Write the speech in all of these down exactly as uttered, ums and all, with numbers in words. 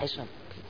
Adesso,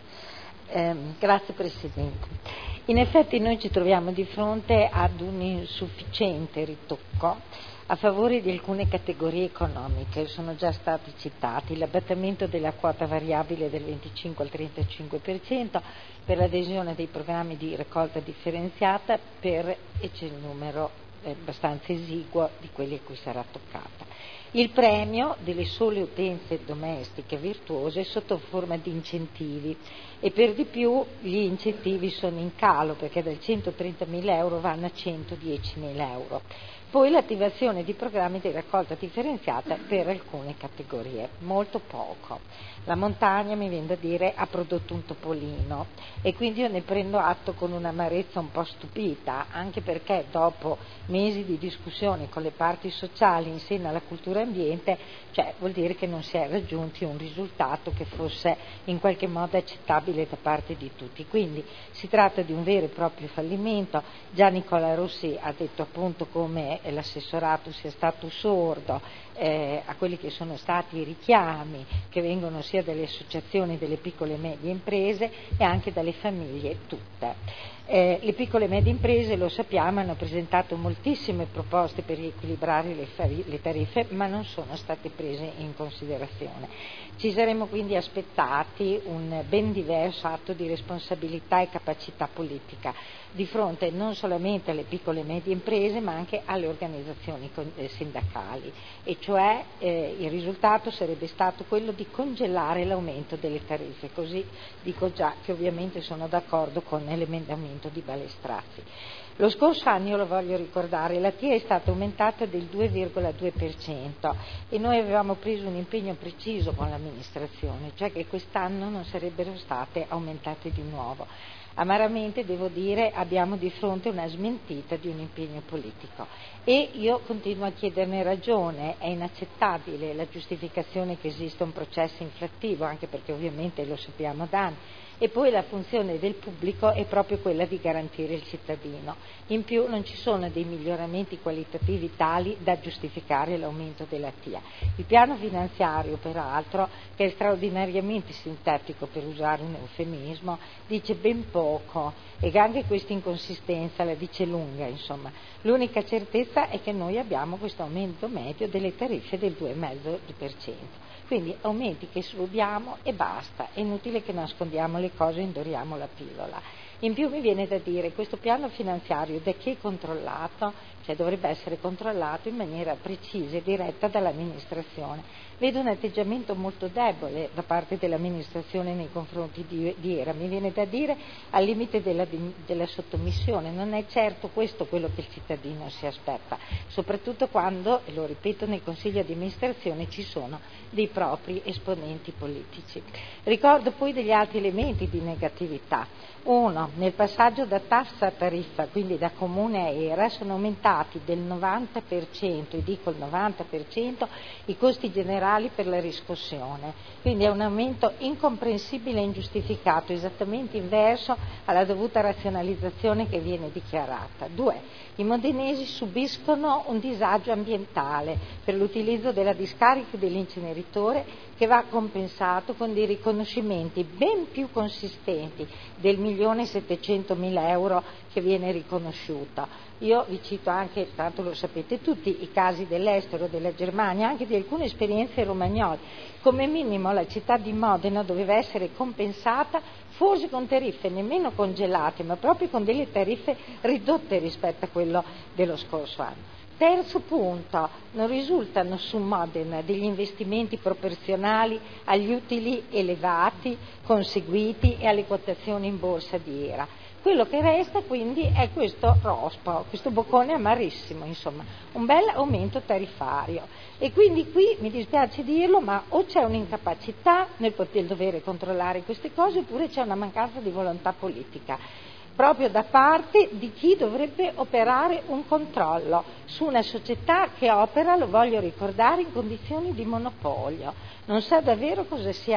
eh, grazie Presidente. In effetti noi ci troviamo di fronte ad un insufficiente ritocco a favore di alcune categorie economiche, sono già stati citati: l'abbattimento della quota variabile del venticinque al trentacinque per cento per l'adesione dei programmi di raccolta differenziata per, e c'è il numero eh, abbastanza esiguo di quelli a cui sarà toccata. Il premio delle sole utenze domestiche virtuose sotto forma di incentivi, e per di più gli incentivi sono in calo, perché dal centotrentamila euro vanno a centodiecimila euro. Poi l'attivazione di programmi di raccolta differenziata per alcune categorie, molto poco. La montagna, mi viene da dire, ha prodotto un topolino, e quindi io ne prendo atto con un'amarezza un po' stupita, anche perché dopo mesi di discussione con le parti sociali in seno alla cultura ambiente, cioè vuol dire che non si è raggiunto un risultato che fosse in qualche modo accettabile da parte di tutti. Quindi si tratta di un vero e proprio fallimento. Già Nicola Rossi ha detto appunto come l'assessorato sia stato sordo eh, a quelli che sono stati i richiami che vengono sia dalle associazioni delle piccole e medie imprese e anche dalle famiglie tutte. Eh, le piccole e medie imprese, lo sappiamo, hanno presentato moltissime proposte per riequilibrare le, fari- le tariffe, ma non sono state prese in considerazione. Ci saremmo quindi aspettati un ben diverso atto di responsabilità e capacità politica di fronte non solamente alle piccole e medie imprese, ma anche alle organizzazioni sindacali, e cioè eh, il risultato sarebbe stato quello di congelare l'aumento delle tariffe. Così dico già che ovviamente sono d'accordo con l'emendamento di Balestrazzi. Lo scorso anno, io lo voglio ricordare, la T I A è stata aumentata del due virgola due per cento e noi avevamo preso un impegno preciso con l'amministrazione, cioè che quest'anno non sarebbero state aumentate di nuovo. Amaramente devo dire abbiamo di fronte una smentita di un impegno politico, e io continuo a chiederne ragione. È inaccettabile la giustificazione che esiste un processo inflattivo, anche perché ovviamente lo sappiamo da anni, e poi la funzione del pubblico è proprio quella di garantire il cittadino. In più non ci sono dei miglioramenti qualitativi tali da giustificare l'aumento della T I A. Il piano finanziario, peraltro, che è straordinariamente sintetico, per usare un eufemismo, dice ben poco, e anche questa inconsistenza la dice lunga, insomma. L'unica certezza è che noi abbiamo questo aumento medio delle tariffe del due virgola cinque per cento. Quindi aumenti che subiamo e basta, è inutile che nascondiamo le cose e indoriamo la pillola. In più mi viene da dire, questo piano finanziario da chi è controllato? Cioè dovrebbe essere controllato in maniera precisa e diretta dall'amministrazione. Vedo un atteggiamento molto debole da parte dell'amministrazione nei confronti di, di ERA, mi viene da dire al limite della, della sottomissione. Non è certo questo quello che il cittadino si aspetta, soprattutto quando, e lo ripeto, nei consigli di amministrazione ci sono dei propri esponenti politici. Ricordo poi degli altri elementi di negatività. Uno, nel passaggio da tassa a tariffa, quindi da comune a ERA, sono aumentati del novanta per cento, e dico il novanta per cento, i costi generali per la riscossione. Quindi è un aumento incomprensibile e ingiustificato, esattamente inverso alla dovuta razionalizzazione che viene dichiarata. Due, i modenesi subiscono un disagio ambientale per l'utilizzo della discarica dell'inceneritore, che va compensato con dei riconoscimenti ben più consistenti del milione settecentomila euro che viene riconosciuto. Io vi cito anche, tanto lo sapete tutti, i casi dell'estero, della Germania, anche di alcune esperienze romagnole. Come minimo la città di Modena doveva essere compensata, forse con tariffe nemmeno congelate, ma proprio con delle tariffe ridotte rispetto a quello dello scorso anno. Terzo punto, non risultano su Modena degli investimenti proporzionali agli utili elevati conseguiti e alle quotazioni in borsa di ERA. Quello che resta quindi è questo rospo, questo boccone amarissimo, insomma, un bel aumento tariffario. E quindi qui mi dispiace dirlo, ma o c'è un'incapacità nel poter dovere controllare queste cose, oppure c'è una mancanza di volontà politica, proprio da parte di chi dovrebbe operare un controllo su una società che opera, lo voglio ricordare, in condizioni di monopolio. Non sa davvero cosa sia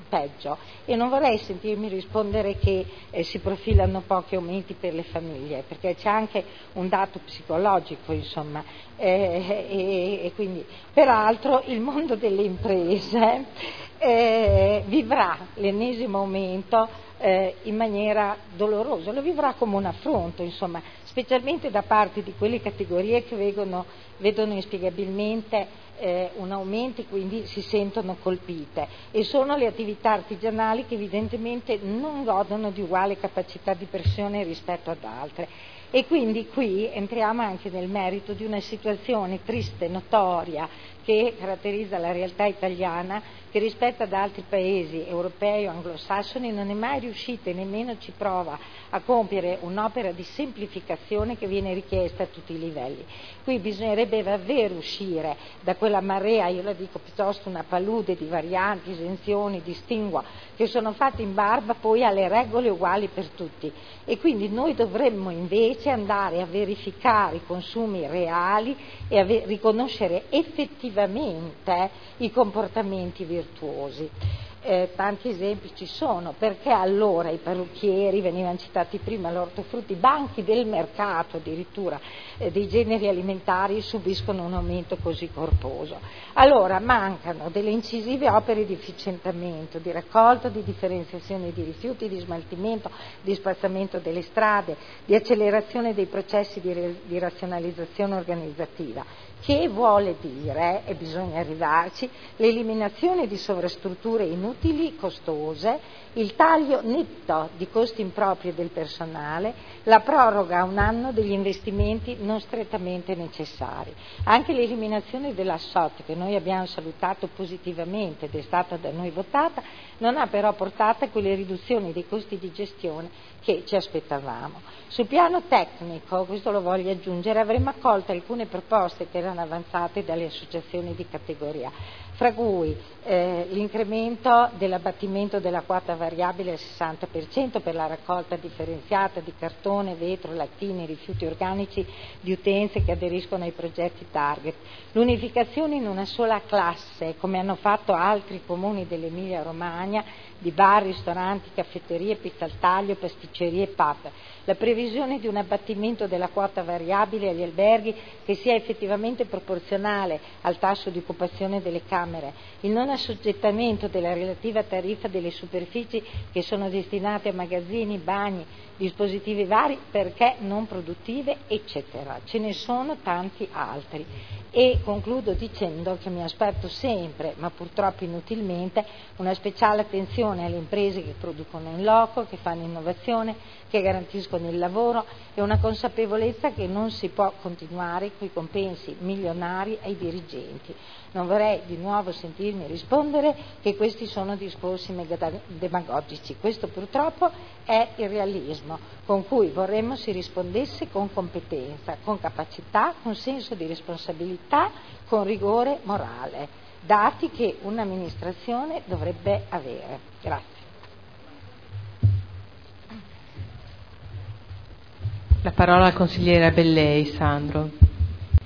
peggio, e non vorrei sentirmi rispondere che eh, si profilano pochi aumenti per le famiglie, perché c'è anche un dato psicologico, insomma, eh, e, e quindi peraltro il mondo delle imprese eh, vivrà l'ennesimo aumento eh, in maniera dolorosa, lo vivrà come un affronto, insomma, specialmente da parte di quelle categorie che vedono, vedono inspiegabilmente eh, un aumento e quindi si sentono colpite, e sono le attività artigianali che evidentemente non godono di uguale capacità di pressione rispetto ad altre. E quindi qui entriamo anche nel merito di una situazione triste, notoria, che caratterizza la realtà italiana, che rispetto ad altri paesi europei o anglosassoni non è mai riuscita e nemmeno ci prova a compiere un'opera di semplificazione che viene richiesta a tutti i livelli. Qui bisognerebbe davvero uscire da quella marea, io la dico piuttosto una palude di varianti, esenzioni, distinguo, che sono fatte in barba poi alle regole uguali per tutti, e quindi noi dovremmo invece andare a verificare i consumi reali e a ve- riconoscere effettivamente i comportamenti virtuosi. Eh, tanti esempi ci sono, perché allora i parrucchieri, venivano citati prima, l'ortofrutta, i banchi del mercato addirittura eh, dei generi alimentari subiscono un aumento così corposo. Allora mancano delle incisive opere di efficientamento, di raccolta, di differenziazione di rifiuti, di smaltimento, di spazzamento delle strade, di accelerazione dei processi di, re- di razionalizzazione organizzativa, che vuole dire, e bisogna arrivarci, l'eliminazione di sovrastrutture inutili, costose, il taglio netto di costi impropri del personale, la proroga a un anno degli investimenti non strettamente necessari. Anche l'eliminazione della S O T, che noi abbiamo salutato positivamente ed è stata da noi votata, non ha però portato a quelle riduzioni dei costi di gestione che ci aspettavamo. Sul piano tecnico, questo lo voglio aggiungere, avremmo accolto alcune proposte che erano avanzate dalle associazioni di categoria, fra cui eh, l'incremento dell'abbattimento della quota variabile al sessanta per cento per la raccolta differenziata di cartone, vetro, lattine, rifiuti organici di utenze che aderiscono ai progetti target, l'unificazione in una sola classe, come hanno fatto altri comuni dell'Emilia Romagna, di bar, ristoranti, caffetterie, pizza al taglio, pasticcerie e pub, la previsione di un abbattimento della quota variabile agli alberghi che sia effettivamente proporzionale al tasso di occupazione delle camere, il non assoggettamento della relativa tariffa delle superfici che sono destinate a magazzini, bagni, dispositivi vari perché non produttive, eccetera. Ce ne sono tanti altri. E concludo dicendo che mi aspetto sempre, ma purtroppo inutilmente, una speciale attenzione alle imprese che producono in loco, che fanno innovazione, che garantiscono il lavoro, e una consapevolezza che non si può continuare coi compensi milionari ai dirigenti. Non vorrei di nuovo sentirmi rispondere che questi sono discorsi demagogici. Questo purtroppo è il realismo con cui vorremmo si rispondesse con competenza, con capacità, con senso di responsabilità, con rigore morale, dati che un'amministrazione dovrebbe avere. Grazie. La parola al consigliere Bellei, Sandro.